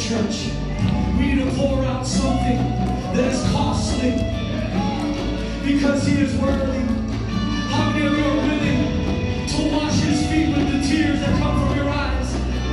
church. We need to pour out something that is costly because He is worthy. How many of you are willing to wash His feet with the tears that come from your eyes?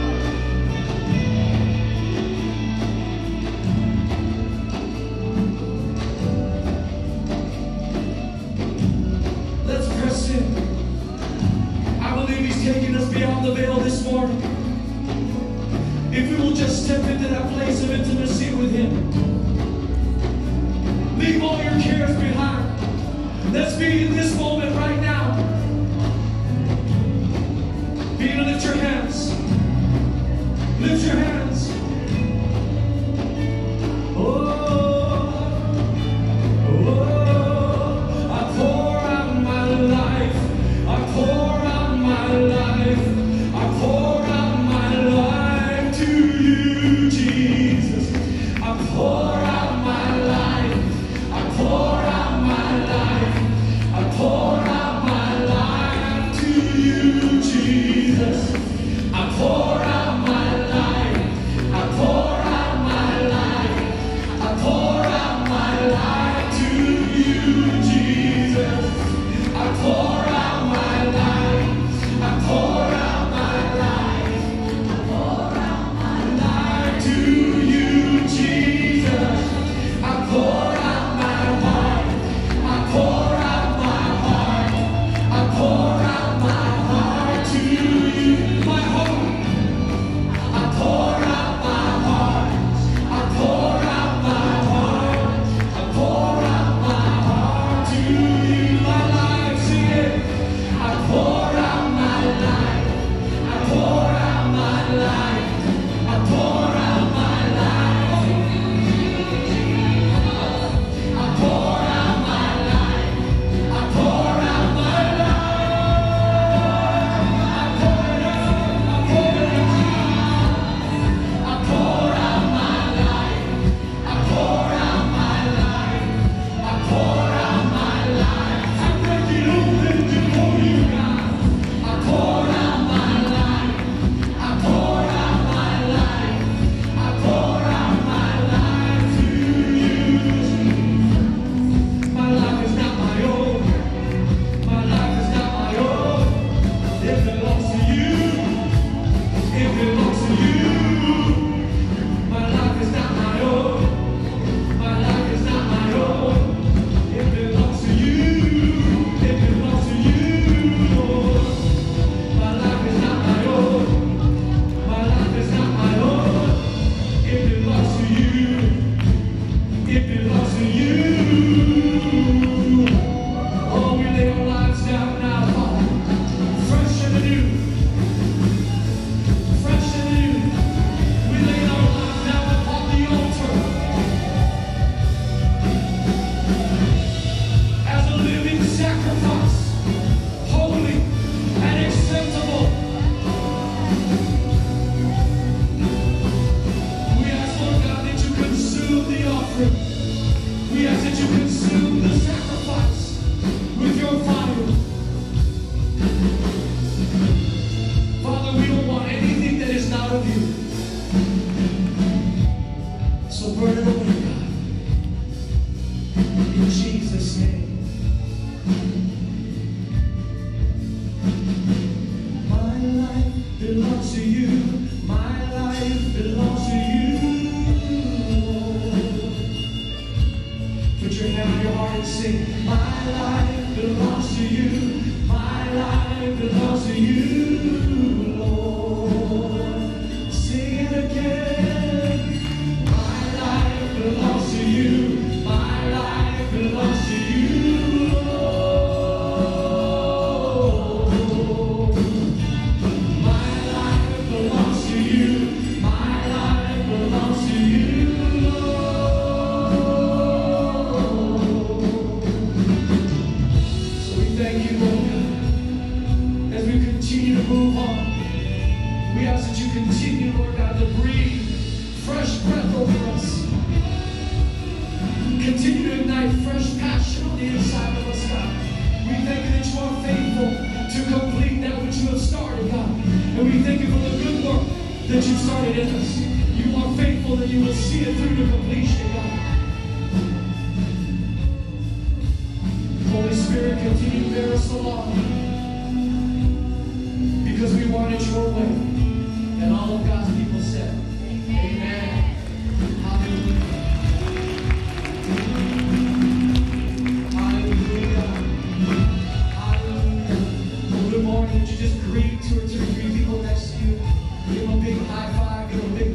Let's press in. I believe He's taking us beyond the veil this morning. If we will just step into that place of intimacy with Him. Leave all your cares behind. Let's be in this moment right now. Begin to lift your hands. Lift your hands. I pour out my life. I pour out my life. I pour out my life to you, Jesus. I pour out my life. I pour out my life. I pour out my life to you, Jesus. I pour out my life. I pour out my life. I pour out my life to you, Jesus. I pour out my life. I pour out my life. I pour out my life to you, Jesus. I pour out my heart. I pour out my heart. I pour out my heart to you, my heart. I pour out my heart. I pour out my heart. I pour out my heart to you, my life. Sing it. I pour out my life. I pour out my life. I pour out my life. I pour out my life. I pour out my life. I pour it out. I pour it out. I pour out my life. I pour out my life. I pour out my life. I break it open before you, God. I pour out my life. I pour out my life. I pour out my life to you. My life is not my own. My life is not my own. It belongs to you. It belongs to you. My life is not my own. My life is not my own. It belongs to you. It belongs to you, Lord. My life is not my own. My life is not my own. It belongs to you. It belongs to you. Oh, we lay our lives down now, Father. Fresh and anew. Fresh and anew. We lay our lives down upon the altar as a living sacrifice, holy and acceptable. We ask, Lord God, that you consume the offering. We ask that you consume the sacrifice with your fire. Father, we don't want anything that is not of you. So burn it away, God. In Jesus' name. My life belongs to you. My life belongs to you, Lord. Put your hand on your heart and sing. My life belongs to you. My life belongs to you, Lord. Sing it again. My life belongs to you. My life belongs to you, Lord. My life belongs to you. My life belongs to you, Lord. So we thank you, Lord God, as we continue to move on. We ask that you continue, Lord God, to breathe fresh breath over us. Continue to ignite fresh passion on the inside of us, God. We thank you that you are faithful to complete that which you have started, God. And we thank you for the good work that you started in us. You are faithful faithful that you will see it through to completion, God. Holy Spirit, continue to bear us along, because we want it your way. And all of God's people said, amen. Hallelujah. Hallelujah. Hallelujah. Well, good morning. Would you just greet two or three people next to you? Give them a big high five. Give them a big